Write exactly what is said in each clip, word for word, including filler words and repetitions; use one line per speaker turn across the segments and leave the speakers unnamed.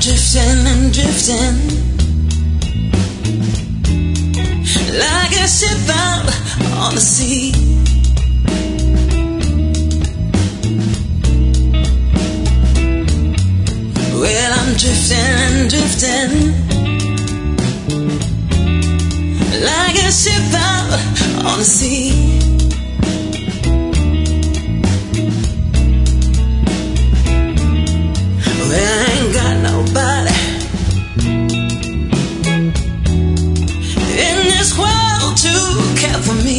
drifting and drifting like a ship out on the sea. Well, I'm drifting and drifting like a ship out on the sea. Well, I ain't got nobody in this world to care for me.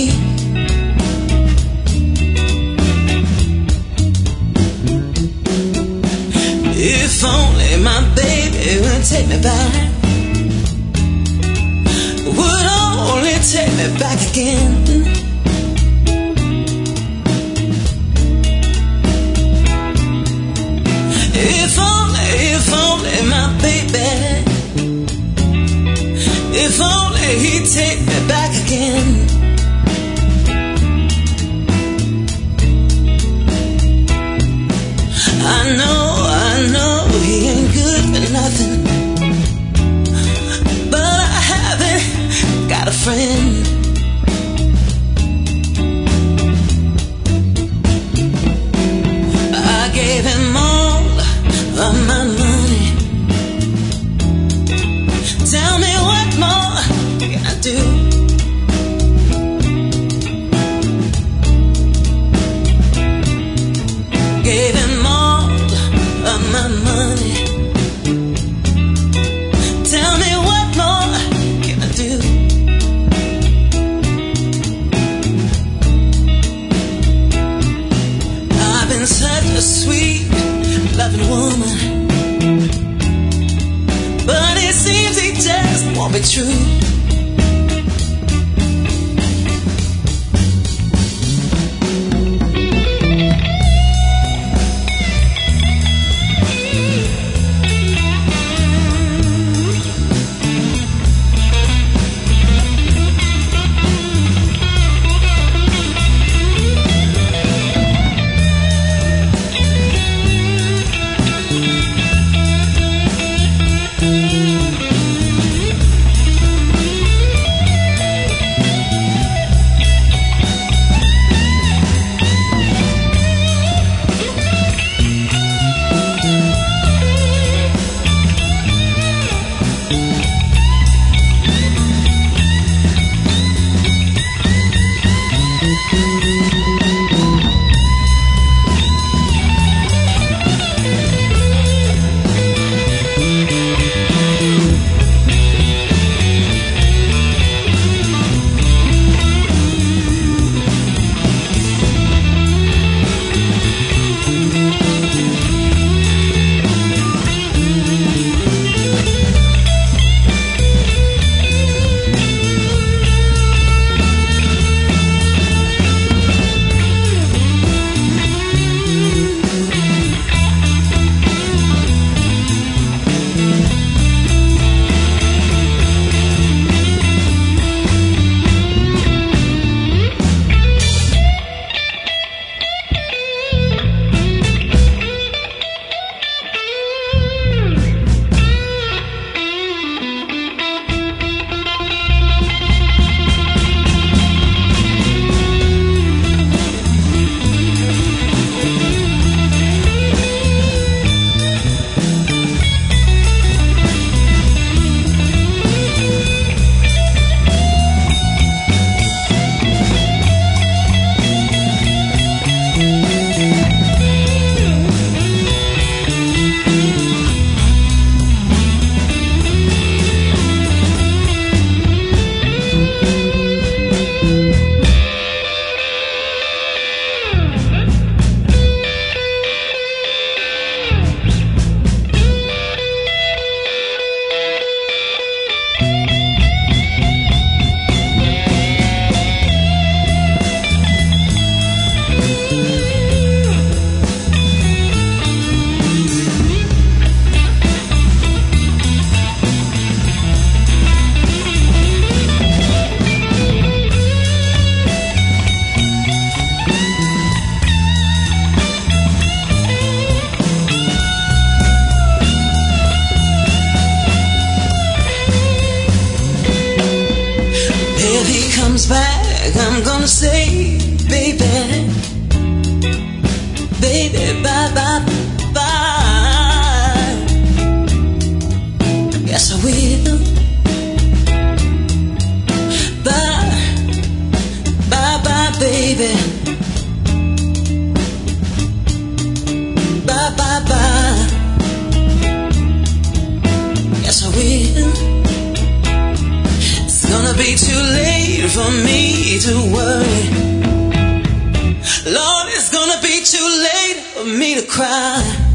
If only my baby would take me back, would only take me back again. If only, if only my baby, if only he'd take me back again. I know, I know he ain't good for nothing, but I haven't got a friend. I gave him all of my money. Tell me what more can I do? Gave him all of my money. Tell me what more can I do? I've been such a sweet, loving woman, but it seems he just won't be true. comes back, I'm gonna say, baby, baby, bye, bye, bye. Yes, I will. Bye, bye, bye, baby. Bye, bye, bye. Yes, I will. It's gonna be too late for me to worry. Lord, it's gonna be too late for me to cry.